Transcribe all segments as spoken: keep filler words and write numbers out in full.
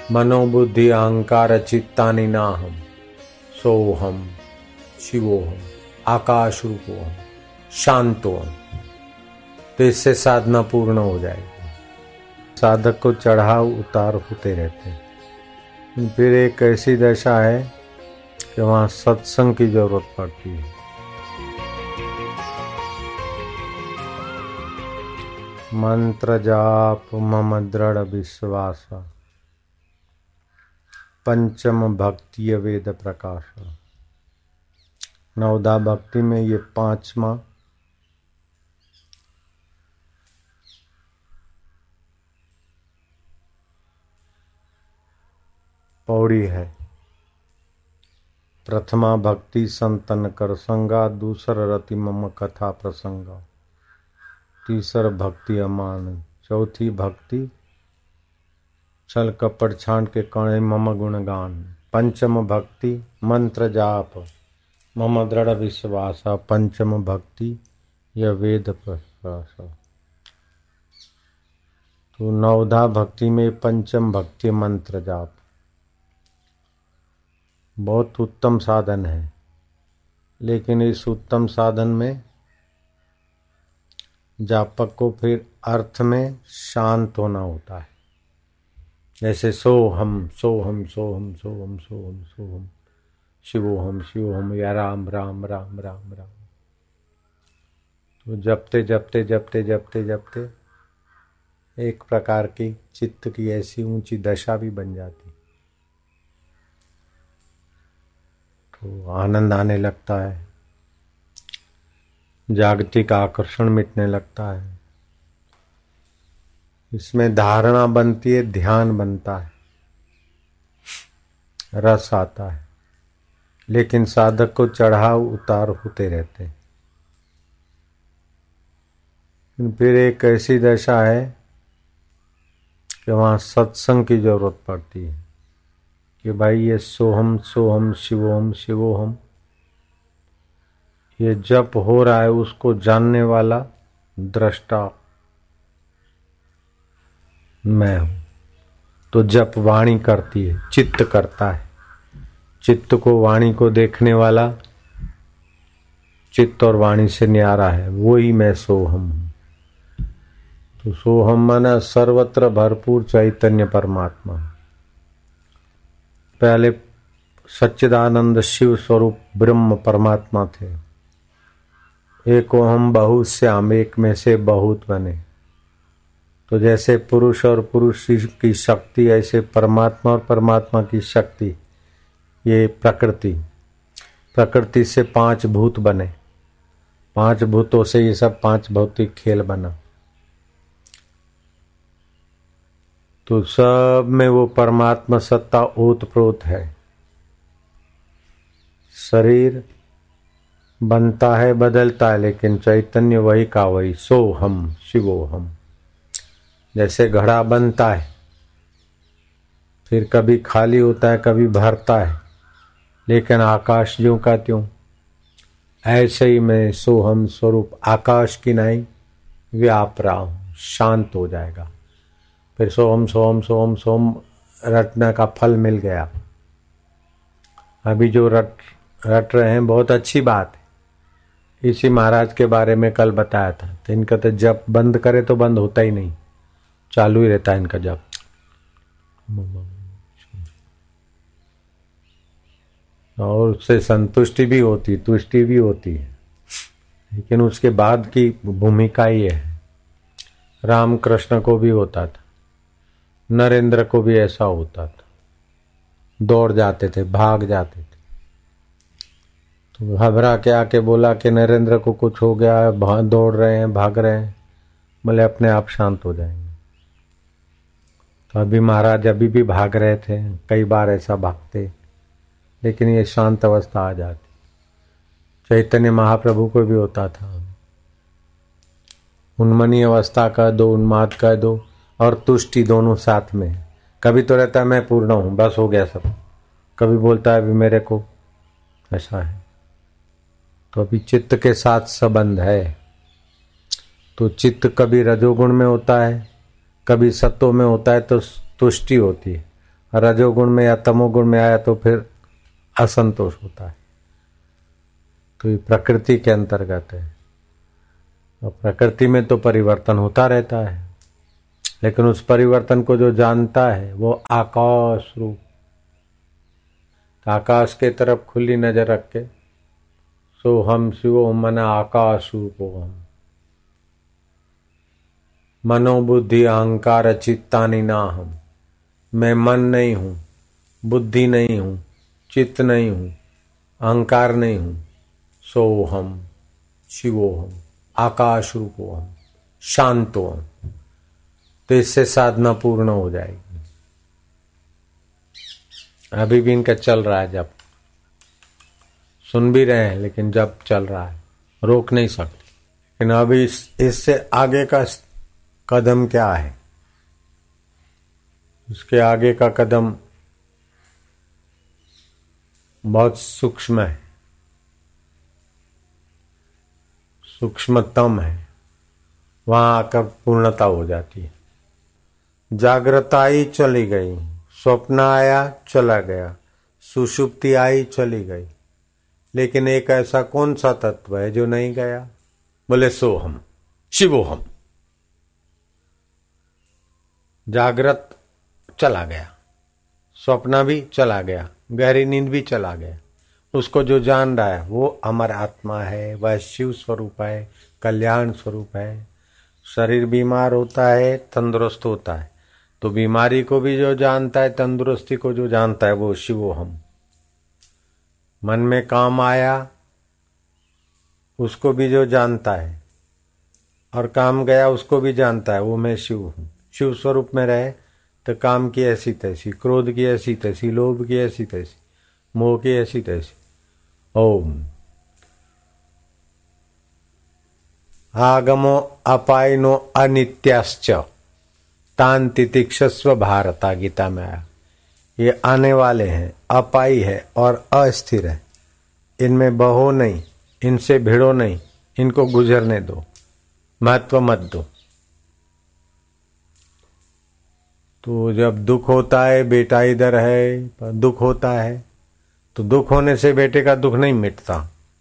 मनोबुद्धि अहंकार चित्तानि नाहम सोहम शिवोहम आकाश रूपोहम शांतोहम। तो इससे साधना पूर्ण हो जाएगी। साधक को चढ़ाव उतार होते रहते हैं। फिर एक ऐसी दशा है कि वहाँ सत्संग की जरूरत पड़ती है। मंत्र जाप मम दृढ़ विश्वास पंचम भक्ति वेद प्रकाश। नवदा भक्ति में ये पांचवा पौड़ी है। प्रथमा भक्ति संतन कर संगा, दूसर रति मम कथा प्रसंगा, तीसर भक्ति अमान, चौथी भक्ति छल कपट छांट के कणे मम गुणगान, पंचम भक्ति मंत्र जाप मम दृढ़ विश्वास, पंचम भक्ति यह वेद प्रकाश। तो नवधा भक्ति में पंचम भक्ति मंत्र जाप बहुत उत्तम साधन है, लेकिन इस उत्तम साधन में जापक को फिर अर्थ में शांत होना होता है। जैसे सोहम सोहम सोहम सोहम सोहम सोहम शिवोहम शिवोहम या राम राम राम राम राम। तो जपते जपते जपते जपते जपते एक प्रकार की चित्त की ऐसी ऊंची दशा भी बन जाती, तो आनंद आने लगता है, जागतिक आकर्षण मिटने लगता है। इसमें धारणा बनती है, ध्यान बनता है, रस आता है, लेकिन साधक को चढ़ाव उतार होते रहते हैं। फिर एक ऐसी दशा है कि वहाँ सत्संग की जरूरत पड़ती है कि भाई ये सोहम सोहम शिवोहम शिवोहम ये जप हो रहा है, उसको जानने वाला दृष्टा मैं हूं। तो जप वाणी करती है, चित्त करता है, चित्त को वाणी को देखने वाला चित्त और वाणी से न्यारा है, वो ही मैं सोहम हूं। तो सोहम माना सर्वत्र भरपूर चैतन्य परमात्मा। पहले सच्चिदानंद शिव स्वरूप ब्रह्म परमात्मा थे। एको हम बहुत श्याम, एक में से बहुत बने। तो जैसे पुरुष और पुरुष की शक्ति, ऐसे परमात्मा और परमात्मा की शक्ति, ये प्रकृति, प्रकृति से पांच भूत बने, पांच भूतों से ये सब पांच भौतिक खेल बना। तो सब में वो परमात्मा सत्ता ओतप्रोत है। शरीर बनता है, बदलता है, लेकिन चैतन्य वही का वही, सो हम शिवो हम। जैसे घड़ा बनता है, फिर कभी खाली होता है, कभी भरता है, लेकिन आकाश ज्यों का त्यों। ऐसे ही मैं सोहम स्वरूप आकाश की नहीं व्याप रहा हूं, शांत हो जाएगा। फिर सोहम सोहम सोहम सोहम रटने का फल मिल गया। अभी जो रट रट रहे हैं बहुत अच्छी बात है। इसी महाराज के बारे में कल बताया था। तो इनका तो जब बंद करे तो बंद होता ही नहीं, चालू ही रहता है इनका जप। और उससे संतुष्टि भी होती, तुष्टि भी होती है, लेकिन उसके बाद की भूमिका ये है। राम कृष्ण को भी होता था, नरेंद्र को भी ऐसा होता था, दौड़ जाते थे, भाग जाते थे। तो घबरा के आके बोला कि नरेंद्र को कुछ हो गया, दौड़ रहे हैं, भाग रहे हैं। बोले अपने आप शांत हो जाएंगे। तो अभी महाराज अभी भी भाग रहे थे, कई बार ऐसा भागते, लेकिन ये शांत अवस्था आ जाती। चैतन्य महाप्रभु को भी होता था। उन्मनी अवस्था कह दो, उन्माद कह दो, और तुष्टि दोनों साथ में। कभी तो रहता है मैं पूर्ण हूं, बस हो गया सब, कभी बोलता है अभी मेरे को ऐसा है। तो अभी चित्त के साथ संबंध है। तो चित्त कभी रजोगुण में होता है, कभी सत्व में होता है, तो तुष्टि होती है, रजोगुण में या तमोगुण में आया तो फिर असंतोष होता है। तो ये प्रकृति के अंतर्गत है। और प्रकृति में तो परिवर्तन होता रहता है, लेकिन उस परिवर्तन को जो जानता है वो आकाश रूप, आकाश के तरफ खुली नजर रख के सो हम शिवो मना आकाश रूपो हम, मनोबुद्धि अहंकार चित्तानि ना हम, मैं मन नहीं हूं, बुद्धि नहीं हूं, चित्त नहीं हूं, अहंकार नहीं हूं, सो हम शिवो हम आकाश रूपो हम शांतो हम। तो इससे साधना पूर्ण हो जाएगी। अभी भी इनका चल रहा है, जब सुन भी रहे हैं लेकिन जब चल रहा है, रोक नहीं सकते। लेकिन अभी इस, इससे आगे का कदम क्या है? उसके आगे का कदम बहुत सूक्ष्म है, सूक्ष्मतम है, वहां आकर पूर्णता हो जाती है। जागृता आई चली गई, स्वप्न आया चला गया, सुषुप्ति आई चली गई, लेकिन एक ऐसा कौन सा तत्व है जो नहीं गया? बोले सोहम शिवोहम। जागृत चला गया, स्वप्न भी चला गया, गहरी नींद भी चला गया। उसको जो जान रहा है वो अमर आत्मा है, वह शिव स्वरूप है, कल्याण स्वरूप है। शरीर बीमार होता है, तंदुरुस्त होता है, तो बीमारी को भी जो जानता है, तंदुरुस्ती को जो जानता है वो शिवोहम। मन में काम आया उसको भी जो जानता है, और काम गया उसको भी जानता है, वो मैं शिव हूं। शिव स्वरूप में रहे तो काम की ऐसी तैसी, क्रोध की ऐसी तैसी, लोभ की ऐसी तैसी, मोह की ऐसी तैसी। ओम आगमो अपायनो अनित्याश्च तान तितिक्षस्व भारता, गीता में आया। ये आने वाले हैं, अपाई है और अस्थिर है, इनमें बहो नहीं, इनसे भिड़ो नहीं, इनको गुजरने दो, महत्व मत दो। तो जब दुख होता है, बेटा इधर है, पर दुख होता है, तो दुख होने से बेटे का दुख नहीं मिटता,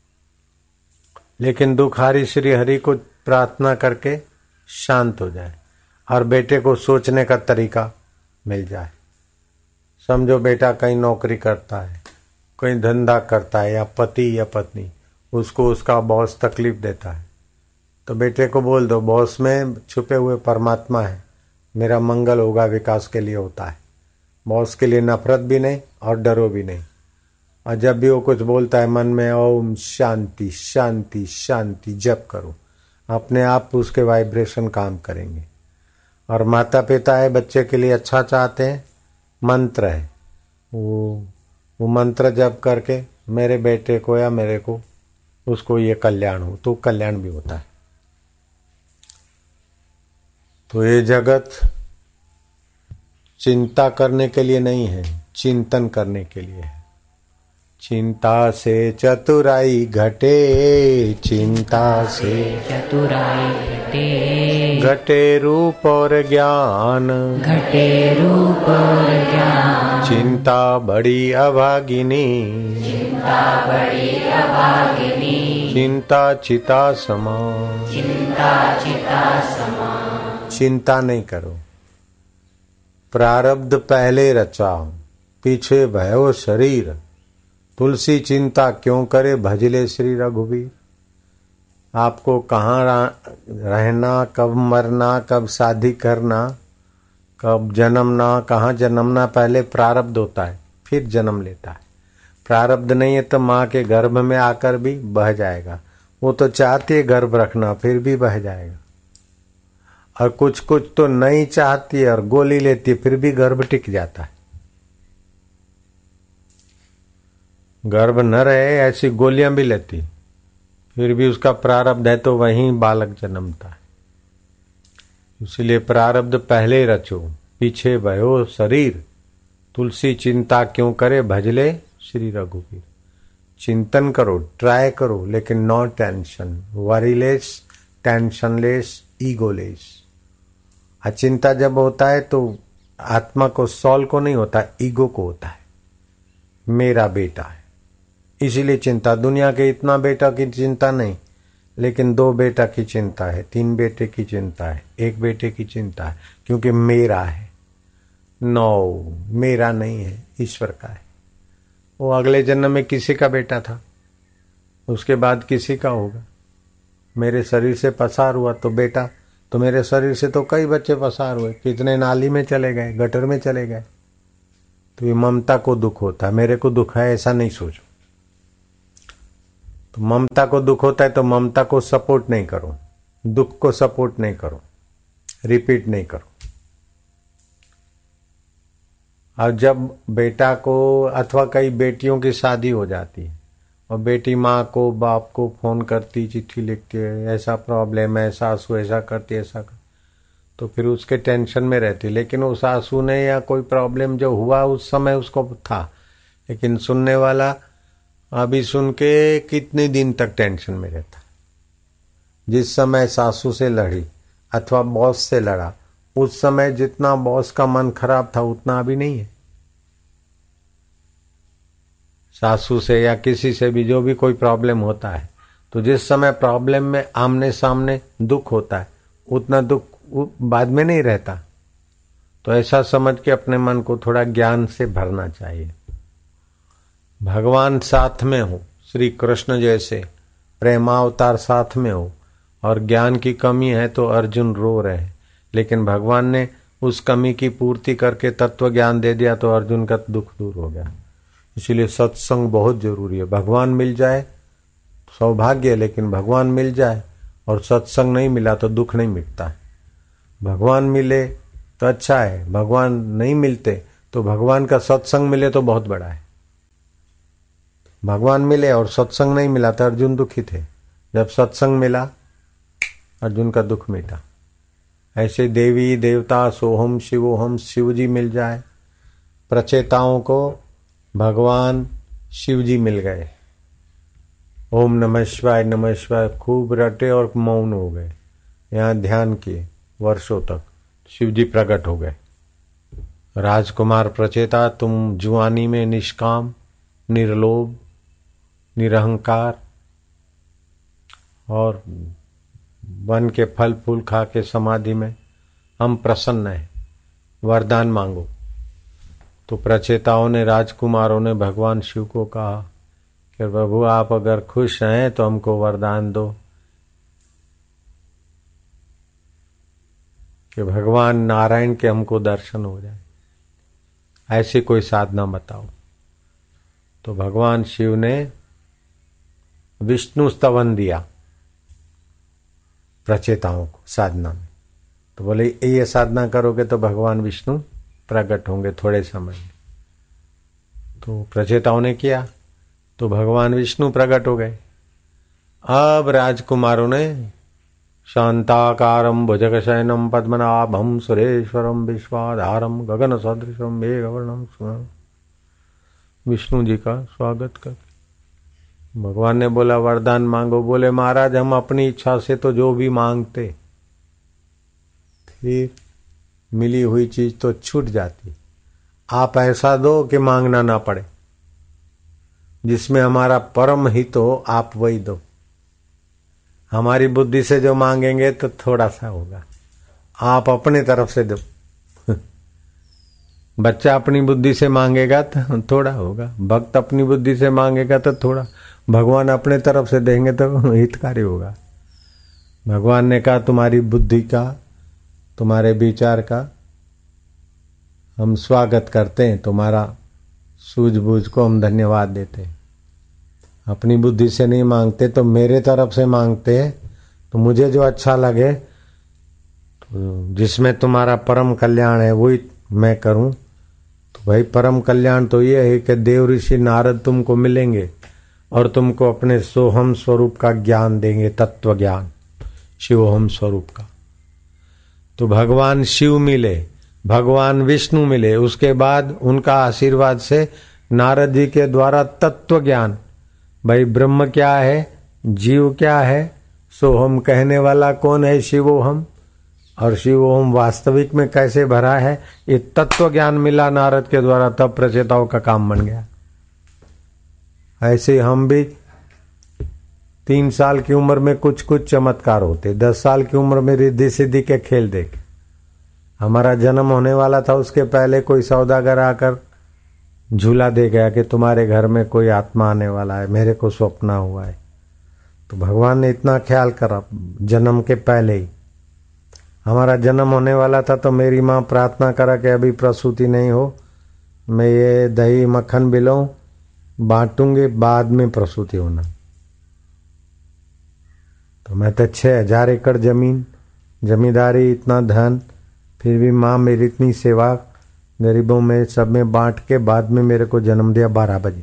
लेकिन दुख हरि श्री हरि को प्रार्थना करके शांत हो जाए और बेटे को सोचने का तरीका मिल जाए। समझो बेटा कहीं नौकरी करता है, कहीं धंधा करता है, या पति या पत्नी, उसको उसका बॉस तकलीफ देता है, तो बेटे को बोल दो बॉस में छुपे हुए परमात्मा है, मेरा मंगल होगा, विकास के लिए होता है। बॉस के लिए नफरत भी नहीं और डरो भी नहीं। और जब भी वो कुछ बोलता है मन में ओम शांति शांति शांति जप करो, अपने आप उसके वाइब्रेशन काम करेंगे। और माता पिता है, बच्चे के लिए अच्छा चाहते हैं, मंत्र है, वो वो मंत्र जप करके मेरे बेटे को या मेरे को उसको ये कल्याण हो, तो कल्याण भी होता है। तो ये जगत चिंता करने के लिए नहीं है, चिंतन करने के लिए है। चिंता से चतुराई घटे, चिंता से चतुराई घटे, घटे रूप और ज्ञान, घटे रूप और ज्ञान। चिंता बड़ी अभागिनी, चिंता बड़ी अभागिनी। चिंता चिता समा, चिंता चिता समा। चिंता नहीं करो, प्रारब्ध पहले रचा, पीछे भयो शरीर, तुलसी चिंता क्यों करे, भजले श्री रघुवीर। आपको कहाँ रहना, कब मरना, कब शादी करना, कब जन्मना, कहाँ जन्मना, पहले प्रारब्ध होता है, फिर जन्म लेता है। प्रारब्ध नहीं है तो माँ के गर्भ में आकर भी बह जाएगा। वो तो चाहती है गर्भ रखना, फिर भी बह जाएगा। और कुछ कुछ तो नहीं चाहती है और गोली लेती है, फिर भी गर्भ टिक जाता है। गर्भ न रहे ऐसी गोलियां भी लेती, फिर भी उसका प्रारब्ध है तो वहीं बालक जन्मता है। इसलिए प्रारब्ध पहले रचो, पीछे भयो शरीर, तुलसी चिंता क्यों करे, भजले श्री रघुवीर। चिंतन करो, ट्राई करो, लेकिन no tension, worryless, tensionless, egoless. चिंता जब होता है तो आत्मा को, सॉल को नहीं होता, ईगो को होता है। मेरा बेटा है, इसीलिए चिंता। दुनिया के इतना बेटा की चिंता नहीं, लेकिन दो बेटा की चिंता है, तीन बेटे की चिंता है, एक बेटे की चिंता है, क्योंकि मेरा है। नो, मेरा नहीं है, ईश्वर का है। वो अगले जन्म में किसी का बेटा था, उसके बाद किसी का होगा। मेरे शरीर से पसार हुआ तो बेटा, तो मेरे शरीर से तो कई बच्चे पसार हुए, कितने नाली में चले गए, गटर में चले गए। तो ये ममता को दुख होता है, मेरे को दुख है ऐसा नहीं सोचो। तो ममता को दुख होता है तो ममता को सपोर्ट नहीं करो, दुख को सपोर्ट नहीं करो, रिपीट नहीं करो। और जब बेटा को अथवा कई बेटियों की शादी हो जाती है और बेटी माँ को बाप को फोन करती, चिट्ठी लिखती है, ऐसा प्रॉब्लम है, सासू ऐसा करती, ऐसा कर, तो फिर उसके टेंशन में रहती। लेकिन वो सासू ने या कोई प्रॉब्लम जो हुआ उस समय उसको था, लेकिन सुनने वाला अभी सुन के कितने दिन तक टेंशन में रहता। जिस समय सासू से लड़ी अथवा बॉस से लड़ा, उस समय जितना बॉस का मन खराब था उतना अभी नहीं है। सासू से या किसी से भी जो भी कोई प्रॉब्लम होता है, तो जिस समय प्रॉब्लम में आमने सामने दुख होता है उतना दुख बाद में नहीं रहता। तो ऐसा समझ के अपने मन को थोड़ा ज्ञान से भरना चाहिए। भगवान साथ में हो, श्री कृष्ण जैसे प्रेमावतार साथ में हो, और ज्ञान की कमी है तो अर्जुन रो रहे हैं, लेकिन भगवान ने उस कमी की पूर्ति करके तत्व ज्ञान दे दिया तो अर्जुन का दुख दूर हो गया। इसीलिए सत्संग बहुत जरूरी है। भगवान मिल जाए सौभाग्य, लेकिन भगवान मिल जाए और सत्संग नहीं मिला तो दुख नहीं मिटता है। भगवान मिले तो अच्छा है, भगवान नहीं मिलते तो भगवान का सत्संग मिले तो बहुत बड़ा है। भगवान मिले और सत्संग नहीं मिला तो अर्जुन दुखी थे, जब सत्संग मिला अर्जुन का दुख मिटा। ऐसे देवी देवता सोहम शिवोहम, शिव जी मिल जाए, प्रचेताओं को भगवान शिव जी मिल गए। ओम नमः शिवाय नमः शिवाय खूब रटे और मौन हो गए, यहाँ ध्यान किए वर्षों तक, शिव जी प्रकट हो गए। राजकुमार प्रचेता, तुम जुआनी में निष्काम, निर्लोभ, निरहंकार और वन के फल फूल खा के समाधि में, हम प्रसन्न हैं, वरदान मांगो। तो प्रचेताओं ने, राजकुमारों ने भगवान शिव को कहा कि प्रभु आप अगर खुश हैं तो हमको वरदान दो कि भगवान नारायण के हमको दर्शन हो जाए, ऐसी कोई साधना बताओ। तो भगवान शिव ने विष्णु स्तवन दिया प्रचेताओं को साधना में। तो बोले ये साधना करोगे तो भगवान विष्णु प्रकट होंगे थोड़े समय में। तो प्रचेताओं ने किया तो भगवान विष्णु प्रकट हो गए। अब राजकुमारों ने शांताकारं भुजगशयनं पद्मनाभं सुरेश्वरं विश्वाधारं गगन सदृशं मेघवर्णं सुवर्णं, विष्णु जी का स्वागत कर। भगवान ने बोला वरदान मांगो। बोले महाराज हम अपनी इच्छा से तो जो भी मांगते, फिर मिली हुई चीज तो छूट जाती। आप ऐसा दो कि मांगना ना पड़े, जिसमें हमारा परम हित हो, आप वही दो। हमारी बुद्धि से जो मांगेंगे तो थोड़ा सा होगा, आप अपने तरफ से दो। बच्चा अपनी बुद्धि से मांगेगा तो थोड़ा होगा, भक्त अपनी बुद्धि से मांगेगा तो थोड़ा, भगवान अपने तरफ से देंगे तो हितकारी होगा। भगवान ने कहा तुम्हारी बुद्धि का, तुम्हारे विचार का हम स्वागत करते हैं, तुम्हारा सूझबूझ को हम धन्यवाद देते हैं। अपनी बुद्धि से नहीं मांगते तो मेरे तरफ से मांगते, तो मुझे जो अच्छा लगे, तो जिसमें तुम्हारा परम कल्याण है वही मैं करूं। तो भाई परम कल्याण तो ये है कि देव ऋषि नारद तुमको मिलेंगे और तुमको अपने सोहम स्वरूप का ज्ञान देंगे, तत्व ज्ञान, शिवोहम स्वरूप का। तो भगवान शिव मिले, भगवान विष्णु मिले, उसके बाद उनका आशीर्वाद से नारद जी के द्वारा तत्व ज्ञान, भाई ब्रह्म क्या है, जीव क्या है, सोहम कहने वाला कौन है, शिवोहम, और शिव ओम वास्तविक में कैसे भरा है, ये तत्व ज्ञान मिला नारद के द्वारा, तब प्रचेताओं का काम बन गया। ऐसे हम भी तीन साल की उम्र में कुछ कुछ चमत्कार होते, दस साल की उम्र में रिद्धि सिद्धि के खेल देख। हमारा जन्म होने वाला था, उसके पहले कोई सौदागर आकर झूला दे गया कि तुम्हारे घर में कोई आत्मा आने वाला है, मेरे को स्वप्न हुआ है। तो भगवान ने इतना ख्याल करा जन्म के पहले ही। हमारा जन्म होने वाला था तो मेरी माँ प्रार्थना करा कि अभी प्रसूति नहीं हो, मैं ये दही मक्खन बिलों बांटूंगी, बाद में प्रसूति होना। तो मैं तो छः हजार एकड़ जमीन, जमींदारी, इतना धन, फिर भी माँ मेरी इतनी सेवा गरीबों में सब में बांट के बाद में मेरे को जन्म दिया बारह बजे।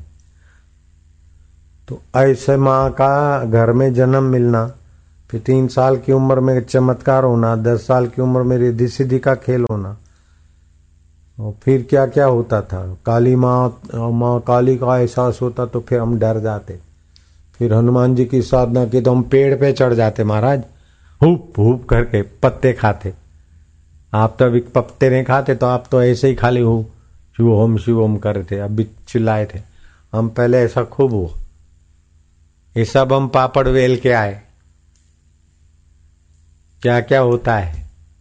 तो ऐसे माँ का घर में जन्म मिलना, फिर तीन साल की उम्र में चमत्कार होना, दस साल की उम्र में रिद्धि सिद्धि का खेल होना, और फिर क्या क्या होता था। काली माँ माँ काली का एहसास होता तो फिर हम डर जाते। फिर हनुमान जी की साधना की तो हम पेड़ पे चढ़ जाते महाराज, हुप हुप करके पत्ते खाते। आप तो अभी पत्ते नहीं खाते, तो आप तो ऐसे ही खाली हो शिव ओम शिव ओम कर रहे थे, अभी चिल्लाए थे। हम पहले ऐसा खूब हुआ, ये सब हम पापड़ वेल के आए। क्या क्या होता है।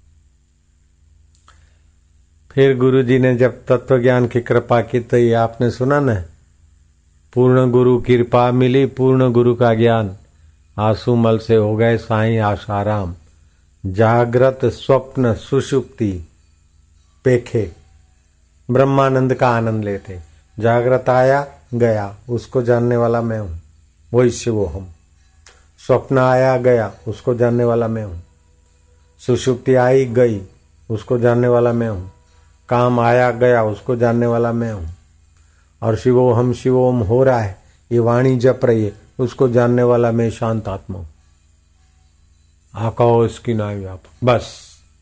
फिर गुरु जी ने जब तत्व ज्ञान की कृपा की तो ये आपने सुना न, पूर्ण गुरु कृपा मिली पूर्ण गुरु का ज्ञान, आंसू मल से हो गए साईं आशाराम, जागृत स्वप्न सुषुप्ति पेखे ब्रह्मानंद का आनंद लेते। जागृत आया गया उसको जानने वाला मैं हूं, वही शिवो हम। स्वप्न आया गया उसको जानने वाला मैं हूं। सुषुप्ति आई गई उसको जानने वाला मैं हूं। काम आया गया उसको जानने वाला मैं हूं। और शिवो हम शिवोम हो रहा है, ये वाणी जप रही है, उसको जानने वाला मैं शांत आत्मा हूं। आकाओ इसकी नाई आप बस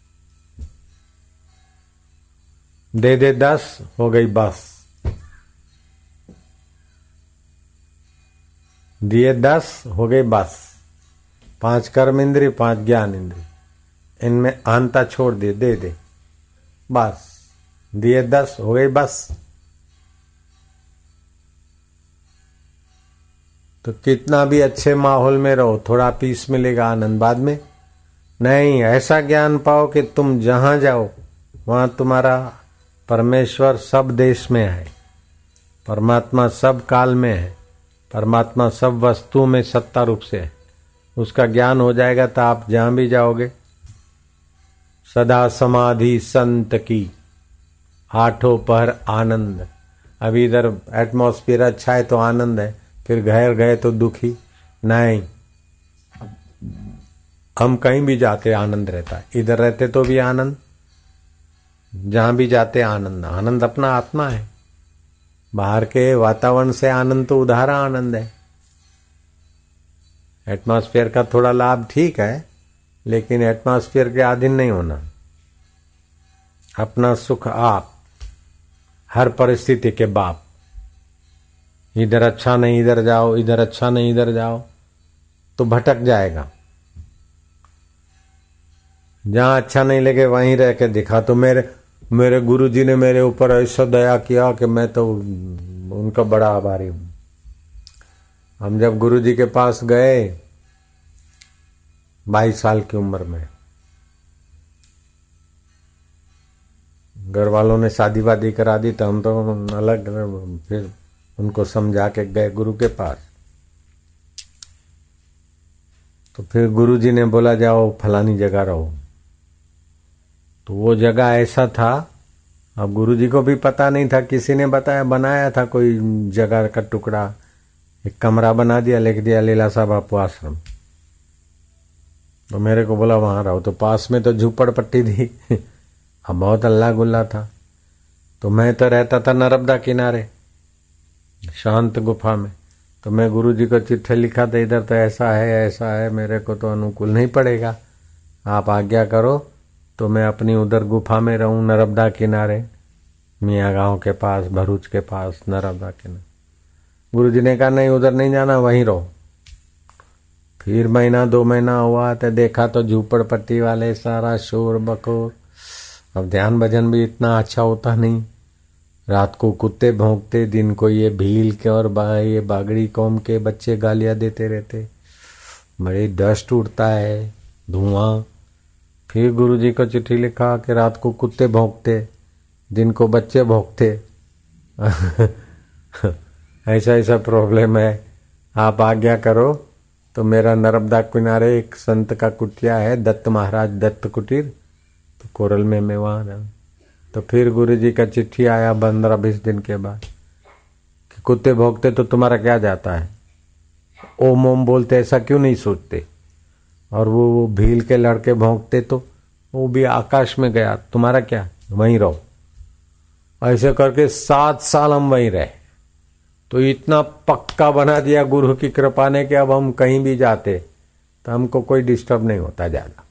दे दे दस हो गई बस, दिए दस हो गई बस। पांच कर्म इंद्री पांच ज्ञान इंद्री, इनमें अहंता छोड़ दे, दे दे बस, दिए दस हो गई बस। तो कितना भी अच्छे माहौल में रहो, थोड़ा पीस मिलेगा, आनंद बाद में नहीं। ऐसा ज्ञान पाओ कि तुम जहां जाओ वहां तुम्हारा परमेश्वर सब देश में है, परमात्मा सब काल में है, परमात्मा सब वस्तु में सत्ता रूप से है। उसका ज्ञान हो जाएगा तो आप जहां भी जाओगे सदा समाधि संत की, आठों पहर आनंद। अभी इधर एटमॉस्फेयर अच्छा है तो आनंद है, फिर घर गए तो दुखी नहीं। हम कहीं भी जाते आनंद रहता है, इधर रहते तो भी आनंद, जहां भी जाते आनंद। आनंद अपना आत्मा है, बाहर के वातावरण से आनंद तो उधारा आनंद है। एटमॉस्फेयर का थोड़ा लाभ ठीक है, लेकिन एटमॉस्फेयर के अधीन नहीं होना। अपना सुख आप, हर परिस्थिति के बाप। इधर अच्छा नहीं इधर जाओ, इधर अच्छा नहीं इधर जाओ, तो भटक जाएगा। जहां अच्छा नहीं लगे वहीं रह के दिखा। तो मेरे मेरे गुरु जी ने मेरे ऊपर ऐसा दया किया कि मैं तो उनका बड़ा आभारी हूं। हम जब गुरु जी के पास गए बाईस साल की उम्र में, घर वालों ने शादी वादी करा दी तो हम तो अलग, फिर उनको समझा के गए गुरु के पास। तो फिर गुरु जी ने बोला जाओ फलानी जगह रहो। तो वो जगह ऐसा था, अब गुरु जी को भी पता नहीं था, किसी ने बताया, बनाया था कोई जगह का टुकड़ा, एक कमरा बना दिया, लिख दिया लीलाशाह बापू आश्रम। तो मेरे को बोला वहां रहो। तो पास में तो झूपड़ पट्टी थी, अब बहुत अल्लाह गुल्ला था। तो मैं तो रहता था नर्मदा किनारे शांत गुफा में। तो मैं गुरु जी को चिट्ठी लिखा था, इधर तो ऐसा है ऐसा है, मेरे को तो अनुकूल नहीं पड़ेगा, आप आज्ञा करो तो मैं अपनी उधर गुफा में रहूं नर्मदा किनारे, मियाँ गांव के पास, भरूच के पास नर्मदा किनारे। गुरु जी ने कहा नहीं उधर नहीं जाना, वहीं रहो। फिर महीना दो महीना हुआ तो देखा तो झूपड़पट्टी वाले सारा शोर बकोर। अब ध्यान भजन भी इतना अच्छा होता नहीं। रात को कुत्ते भौंकते, दिन को ये भील के और बा ये बागड़ी कौम के बच्चे गालियां देते रहते, बड़ी डस्ट उड़ता है, धुआं। फिर गुरुजी को चिट्ठी लिखा कि रात को कुत्ते भौंकते, दिन को बच्चे भौंकते। ऐसा ऐसा प्रॉब्लम है, आप आज्ञा करो तो मेरा नर्मदा किनारे एक संत का कुटिया है, दत्त महाराज दत्त कुटीर, तो कोरल में मैं वहाँ रहूँ। तो फिर गुरुजी का चिट्ठी आया पंद्रह बीस दिन के बाद कि कुत्ते भौंकते तो तुम्हारा क्या जाता है, ओम ओम बोलते ऐसा क्यों नहीं सोचते, और वो वो भील के लड़के भौंकते तो वो भी आकाश में गया, तुम्हारा क्या, वहीं रहो। ऐसे करके सात साल हम वहीं रहे। तो इतना पक्का बना दिया गुरु की कृपा ने कि अब हम कहीं भी जाते तो हमको कोई डिस्टर्ब नहीं होता ज्यादा।